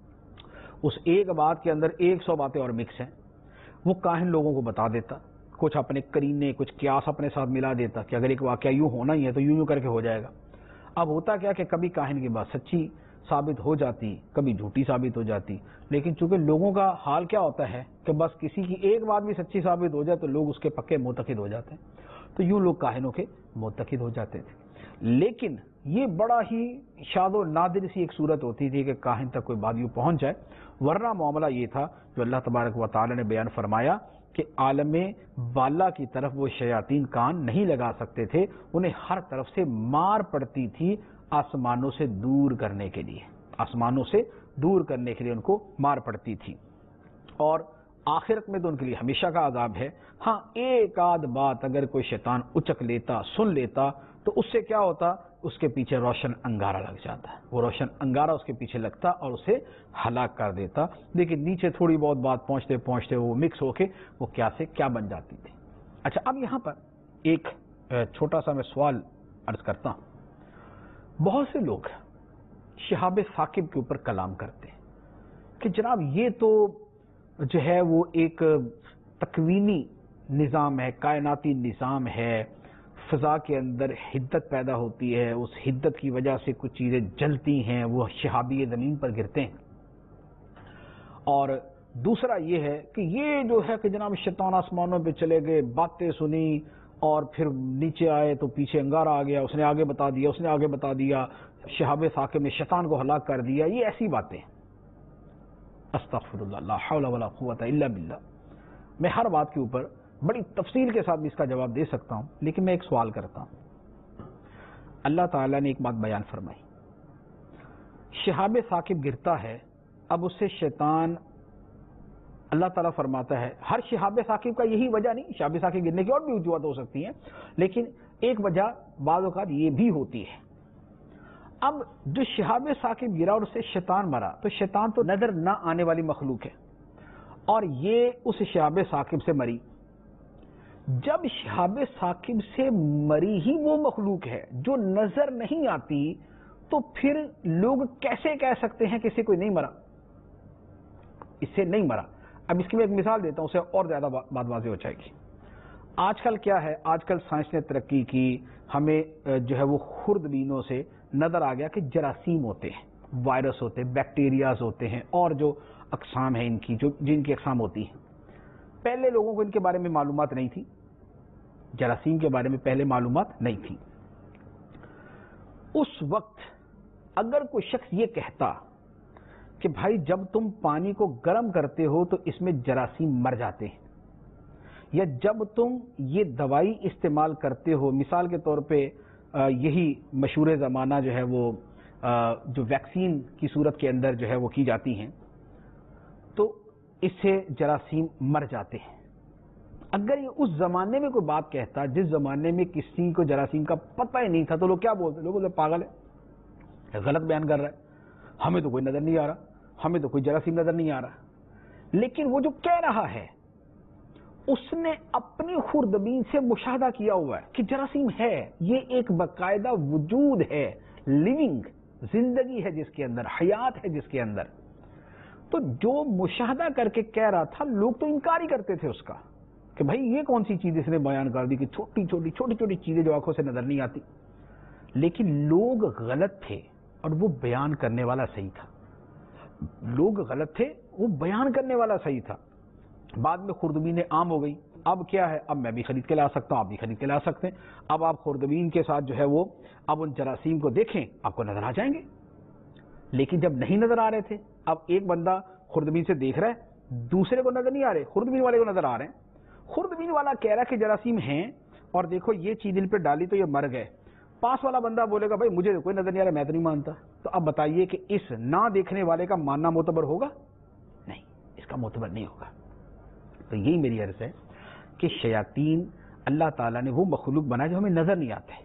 اس ایک بات کے اندر 100 باتیں اور مکس ہیں، وہ کاہن لوگوں کو بتا دیتا، کچھ اپنے قرینے، کچھ قیاس اپنے ساتھ ملا دیتا کہ اگر ایک واقعہ یوں ہونا ہی ہے تو یوں کر کے ہو جائے گا۔ اب ہوتا کیا کہ کبھی کاہن کی بات سچی ثابت ہو جاتی، کبھی جھوٹی ثابت ہو جاتی، لیکن چونکہ لوگوں کا حال کیا ہوتا ہے کہ بس کسی کی ایک بات بھی سچی ثابت ہو جائے تو لوگ اس کے پکے معتقد ہو جاتے ہیں، تو یوں لوگ کاہنوں کے معتقد ہو جاتے تھے۔ لیکن یہ بڑا ہی شاذ و نادر سی ایک صورت ہوتی تھی کہ کاہن تک کوئی بات یوں پہنچ جائے، ورنہ معاملہ یہ تھا جو اللہ تبارک و تعالی نے بیان فرمایا کہ عالم بالا کی طرف وہ شیاطین کان نہیں لگا سکتے تھے، انہیں ہر طرف سے مار پڑتی تھی آسمانوں سے دور کرنے کے لیے، آسمانوں سے دور کرنے کے لیے ان کو مار پڑتی تھی، اور آخرت میں تو ان کے لیے ہمیشہ کا عذاب ہے۔ ہاں ایک آدھ بات اگر کوئی شیطان اچک لیتا، سن لیتا، تو اس سے کیا ہوتا، اس کے پیچھے روشن انگارہ لگ جاتا، وہ روشن انگارہ اس کے پیچھے لگتا اور اسے ہلاک کر دیتا۔ لیکن نیچے تھوڑی بہت بات پہنچتے پہنچتے وہ مکس ہو کے وہ کیا سے کیا بن جاتی تھی۔ اچھا، اب یہاں پر ایک چھوٹا سا میں سوال عرض کرتا ہوں۔ بہت سے لوگ شہاب ثاقب کے اوپر کلام کرتے ہیں، کہ جناب یہ تو جو ہے وہ ایک تکوینی نظام ہے، کائناتی نظام ہے، فضا کے اندر حدت پیدا ہوتی ہے، اس حدت کی وجہ سے کچھ چیزیں جلتی ہیں، وہ شہابی زمین پر گرتے ہیں۔ اور دوسرا یہ ہے کہ یہ جو ہے کہ جناب شیطان آسمانوں پہ چلے گئے، باتیں سنی اور پھر نیچے آئے تو پیچھے انگارہ آ گیا، اس نے آگے بتا دیا، اس نے آگے بتا دیا، شہاب ثاقب نے شیطان کو ہلاک کر دیا، یہ ایسی باتیں۔ استغفر اللہ، لا حول ولا قوت الا باللہ۔ میں ہر بات کے اوپر بڑی تفصیل کے ساتھ بھی اس کا جواب دے سکتا ہوں، لیکن میں ایک سوال کرتا ہوں۔ اللہ تعالیٰ نے ایک بات بیان فرمائی، شہاب ثاقب گرتا ہے، اب اس سے شیطان، اللہ تعالیٰ فرماتا ہے ہر شہاب ثاقب کا یہی وجہ نہیں، شہاب ثاقب گرنے کی اور بھی وجوہات ہو سکتی ہیں، لیکن ایک وجہ بعض اوقات یہ بھی ہوتی ہے۔ اب جو شہاب ثاقب گرا اور اس سے شیطان مرا، تو شیطان تو نظر نہ آنے والی مخلوق ہے، اور یہ اس شہاب ثاقب سے مری۔ جب شہاب ثاقب سے مری ہی وہ مخلوق ہے جو نظر نہیں آتی، تو پھر لوگ کیسے کہہ سکتے ہیں کہ اس سے کوئی نہیں مرا، اس سے نہیں مرا؟ اب اس کی میں ایک مثال دیتا ہوں، اسے اور زیادہ بات واضح ہو جائے گی۔ آج کل کیا ہے، آج کل سائنس نے ترقی کی، ہمیں جو ہے وہ خوردبینوں سے نظر آ گیا کہ جراثیم ہوتے ہیں، وائرس ہوتے ہیں، بیکٹیریاز ہوتے ہیں، اور جو اقسام ہیں ان کی، جو جن کی اقسام ہوتی ہیں۔ پہلے لوگوں کو ان کے بارے میں معلومات نہیں تھی، جراثیم کے بارے میں پہلے معلومات نہیں تھی۔ اس وقت اگر کوئی شخص یہ کہتا کہ بھائی جب تم پانی کو گرم کرتے ہو تو اس میں جراثیم مر جاتے ہیں، یا جب تم یہ دوائی استعمال کرتے ہو، مثال کے طور پہ یہی مشہور زمانہ جو ہے وہ جو ویکسین کی صورت کے اندر جو ہے وہ کی جاتی ہیں، تو اس سے جراثیم مر جاتے ہیں۔ اگر یہ اس زمانے میں کوئی بات کہتا جس زمانے میں کسی کو جراثیم کا پتہ ہی نہیں تھا، تو لوگ کیا بولتے؟ لوگ بولتے پاگل ہے، غلط بیان کر رہا ہے، ہمیں تو کوئی نظر نہیں آ رہا، ہمیں تو کوئی جراثیم نظر نہیں آ رہا۔ لیکن وہ جو کہہ رہا ہے اس نے اپنی خوردبین سے مشاہدہ کیا ہوا ہے کہ جراثیم ہے، یہ ایک باقاعدہ وجود ہے، لیونگ زندگی ہے جس کے اندر، حیات ہے جس کے اندر۔ تو جو مشاہدہ کر کے کہہ رہا تھا، لوگ تو انکار ہی کرتے تھے اس کا کہ بھائی یہ کون سی چیز اس نے بیان کر دی کہ چھوٹی چھوٹی چیزیں جو آنکھوں سے نظر نہیں آتی۔ لیکن لوگ غلط تھے اور وہ بیان کرنے والا صحیح تھا، لوگ غلط تھے، وہ بیان کرنے والا صحیح تھا۔ بعد میں خوردبین عام ہو گئی، اب کیا ہے، اب میں بھی خرید کے لا سکتا ہوں، آپ بھی خرید کے لا سکتے ہیں۔ اب آپ خوردبین کے ساتھ جو ہے وہ اب ان جراثیم کو دیکھیں، آپ کو نظر آ جائیں گے۔ لیکن جب نہیں نظر آ رہے تھے، اب ایک بندہ خوردبین سے دیکھ رہا ہے، دوسرے کو نظر نہیں آ رہے، خوردبین والے کو نظر آ رہے ہیں۔ خوردبین والا کہہ رہا ہے کہ جراثیم ہیں اور دیکھو یہ چیز ان پہ ڈالی تو یہ مر گئے، پاس والا بندہ بولے گا بھائی مجھے تو کوئی نظر نہیں آ رہا، میں تو نہیں مانتا۔ تو اب بتائیے کہ اس نہ دیکھنے والے کا ماننا معتبر ہوگا؟ نہیں، اس کا معتبر نہیں ہوگا۔ تو یہی میری عرض ہے کہ شیاطین اللہ تعالیٰ نے وہ مخلوق بنا جو ہمیں نظر نہیں آتے،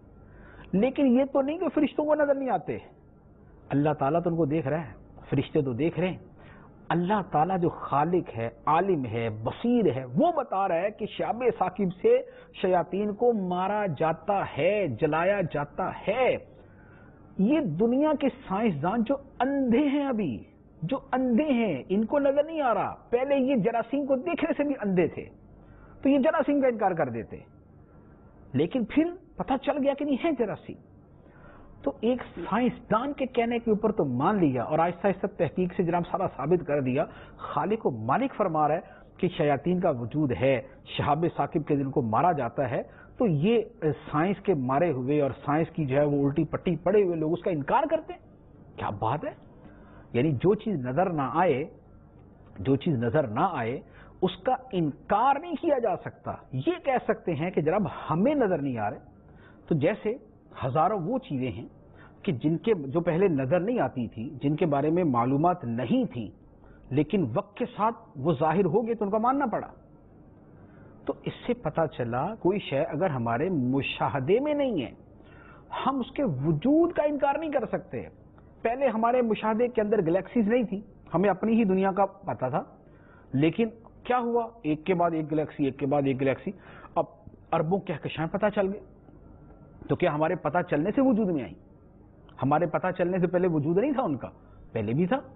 لیکن یہ تو نہیں کہ فرشتوں کو نظر نہیں آتے، اللہ تعالیٰ تو ان کو دیکھ رہا ہے، فرشتے تو دیکھ رہے ہیں۔ اللہ تعالیٰ جو خالق ہے، عالم ہے، بصیر ہے، وہ بتا رہا ہے کہ شہاب ثاقب سے شیاطین کو مارا جاتا ہے، جلایا جاتا ہے۔ یہ دنیا کے سائنسدان جو اندھے ہیں، ابھی جو اندھے ہیں، ان کو نظر نہیں آ رہا، پہلے یہ جراثیم کو دیکھنے سے بھی اندھے تھے، تو یہ جراثیم کا انکار کر دیتے، لیکن پھر پتہ چل گیا کہ نہیں ہے جراثیم، تو ایک سائنسدان کے کہنے کے اوپر تو مان لیا، اور آہستہ آہستہ تحقیق سے جناب سارا ثابت کر دیا۔ خالق و مالک فرما رہا ہے کہ شیاطین کا وجود ہے، شہاب ثاقب کے دن کو مارا جاتا ہے، تو یہ سائنس کے مارے ہوئے اور سائنس کی جو ہے وہ الٹی پٹی پڑے ہوئے لوگ اس کا انکار کرتے ہیں؟ کیا بات ہے! یعنی جو چیز نظر نہ آئے، جو چیز نظر نہ آئے اس کا انکار نہیں کیا جا سکتا۔ یہ کہہ سکتے ہیں کہ جناب ہمیں نظر نہیں آ رہے۔ تو جیسے ہزاروں وہ چیزیں ہیں کہ جن کے جو پہلے نظر نہیں آتی تھی، جن کے بارے میں معلومات نہیں تھی، لیکن وقت کے ساتھ وہ ظاہر ہو گئے تو ان کا ماننا پڑا۔ تو اس سے پتہ چلا کوئی شے اگر ہمارے مشاہدے میں نہیں ہے، ہم اس کے وجود کا انکار نہیں کر سکتے۔ پہلے ہمارے مشاہدے کے اندر گلیکسیز نہیں تھی، ہمیں اپنی ہی دنیا کا پتہ تھا، لیکن کیا ہوا، ایک کے بعد ایک گلیکسی، ایک کے بعد ایک گلیکسی، اب اربوں کہکشائیں پتہ چل گئے۔ تو کیا ہمارے پتہ چلنے سے وجود میں آئی؟ ہمارے پتہ چلنے سے پہلے وجود نہیں تھا ان کا؟ پہلے بھی تھا،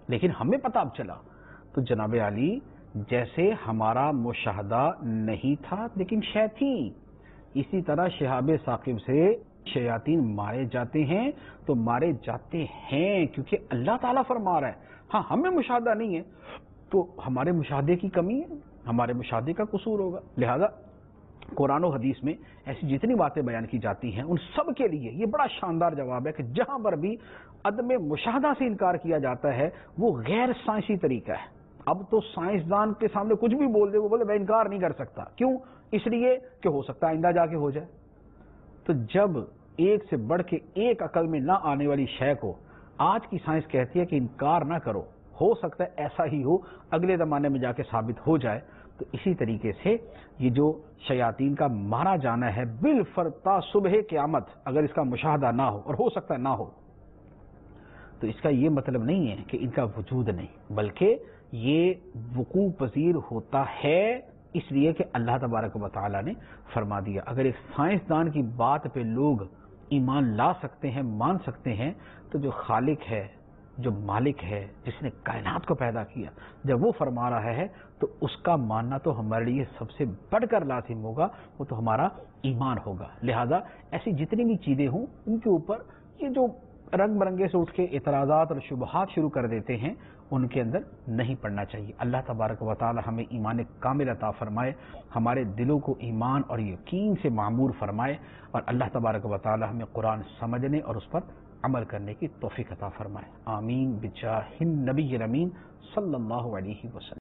لیکن ہمیں پتہ اب چلا. تو جناب علی جیسے ہمارا مشاہدہ نہیں تھا لیکن شے تھی، اسی طرح شہاب ثاقب سے شیاطین مارے جاتے ہیں تو مارے جاتے ہیں کیونکہ اللہ تعالیٰ فرما رہا ہے. ہاں ہمیں مشاہدہ نہیں ہے تو ہمارے مشاہدے کی کمی ہے، ہمارے مشاہدے کا قصور ہوگا. لہذا قرآن و حدیث میں ایسی جتنی باتیں بیان کی جاتی ہیں ان سب کے لیے یہ بڑا شاندار جواب ہے کہ جہاں پر بھی عدم مشاہدہ سے انکار کیا جاتا ہے وہ غیر سائنسی طریقہ ہے. اب تو سائنسدان کے سامنے کچھ بھی بول دے وہ بولے میں انکار نہیں کر سکتا. کیوں؟ اس لیے کہ ہو سکتا ہے آئندہ جا کے ہو جائے. تو جب ایک سے بڑھ کے ایک عقل میں نہ آنے والی شے کو آج کی سائنس کہتی ہے کہ انکار نہ کرو، ہو سکتا ہے ایسا ہی ہو، اگلے زمانے میں جا کے ثابت ہو جائے. تو اسی طریقے سے یہ جو شیاطین کا مارا جانا ہے بالفرتا صبح قیامت، اگر اس کا مشاہدہ نہ ہو، اور ہو سکتا ہے نہ ہو، تو اس کا یہ مطلب نہیں ہے کہ ان کا وجود نہیں، بلکہ یہ وقوع پذیر ہوتا ہے اس لیے کہ اللہ تبارک و تعالیٰ نے فرما دیا. اگر ایک سائنسدان کی بات پہ لوگ ایمان لا سکتے ہیں، مان سکتے ہیں، تو جو خالق ہے، جو مالک ہے، جس نے کائنات کو پیدا کیا، جب وہ فرما رہا ہے تو اس کا ماننا تو ہمارے لیے سب سے بڑھ کر لازم ہوگا، وہ تو ہمارا ایمان ہوگا. لہذا ایسی جتنی بھی چیزیں ہوں ان کے اوپر یہ جو رنگ برنگے سے اٹھ کے اعتراضات اور شبہات شروع کر دیتے ہیں ان کے اندر نہیں پڑنا چاہیے. اللہ تبارک و تعالی ہمیں ایمان کامل عطا فرمائے، ہمارے دلوں کو ایمان اور یقین سے معمور فرمائے، اور اللہ تبارک و تعالی ہمیں قرآن سمجھنے اور اس پر عمل کرنے کی توفیق عطا فرمائے. آمین بجاہ النبی الامین صلی اللہ علیہ وسلم.